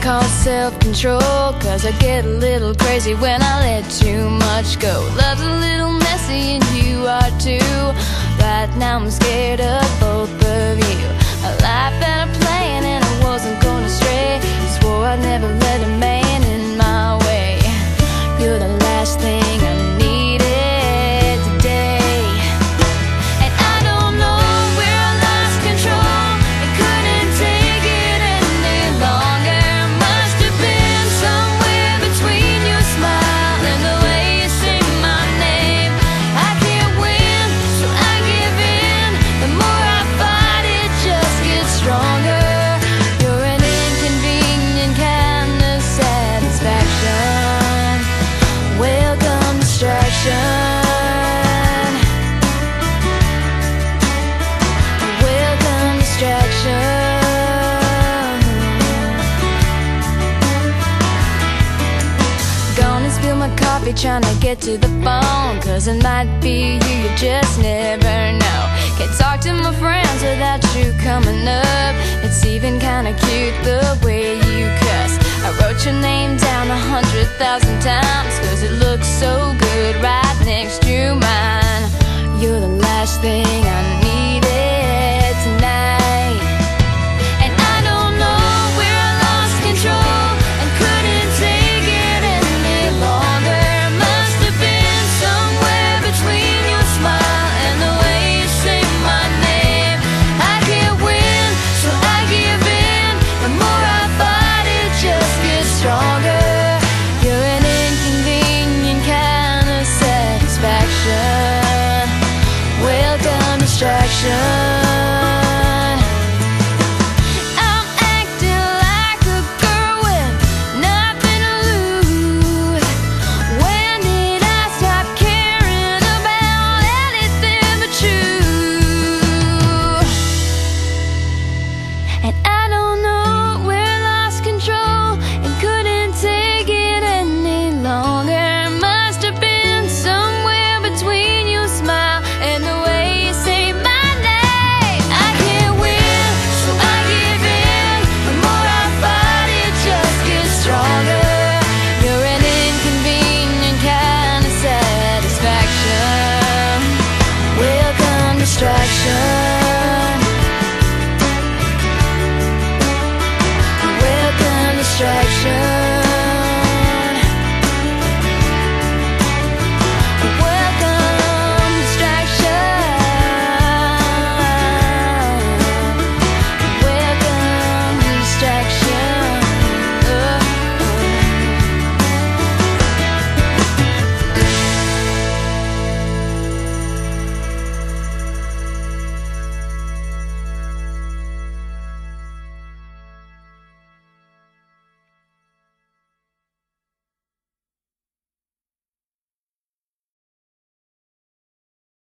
called self-control, 'cause I get a little crazy when I let too much go. Love's a little messy and you are too. Right now I'm scared of both of you. A life that I'm playing and I wasn't gonna stray. Swore I'd never let a man in my way. You're the last thing I needed today. And I don't know where I lost control and couldn't take it any longer. Must have been somewhere between your smile and the way you sing my name. I can't win, so I give in. The more I fight, it just gets stronger. You're an inconvenient kind of satisfaction. Welcome distraction. Welcome distraction. Gonna spill my coffee trying to get to the phone, 'cause it might be you, you just never know. Can't talk to my friends without you coming up. It's even kinda cute the way you cuss. I wrote your name down 100,000 times, 'cause it looks so good right next to mine. You're the last thing